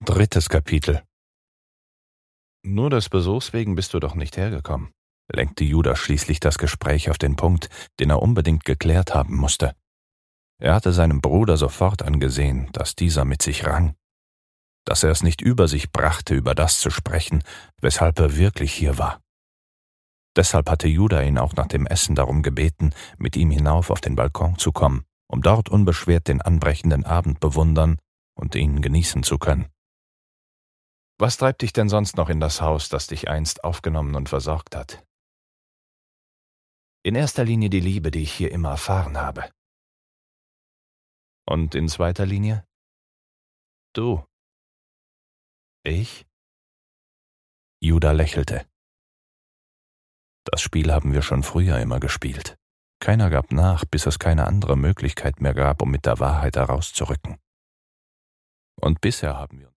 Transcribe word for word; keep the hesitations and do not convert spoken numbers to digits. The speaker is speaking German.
Drittes Kapitel. »Nur des Besuchs wegen bist du doch nicht hergekommen«, lenkte Judah schließlich das Gespräch auf den Punkt, den er unbedingt geklärt haben musste. Er hatte seinem Bruder sofort angesehen, dass dieser mit sich rang, dass er es nicht über sich brachte, über das zu sprechen, weshalb er wirklich hier war. Deshalb hatte Judah ihn auch nach dem Essen darum gebeten, mit ihm hinauf auf den Balkon zu kommen, um dort unbeschwert den anbrechenden Abend bewundern und ihn genießen zu können. »Was treibt dich denn sonst noch in das Haus, das dich einst aufgenommen und versorgt hat?« »In erster Linie die Liebe, die ich hier immer erfahren habe.« »Und in zweiter Linie?« »Du.« »Ich?« Judah lächelte. »Das Spiel haben wir schon früher immer gespielt. Keiner gab nach, bis es keine andere Möglichkeit mehr gab, um mit der Wahrheit herauszurücken. Und bisher haben wir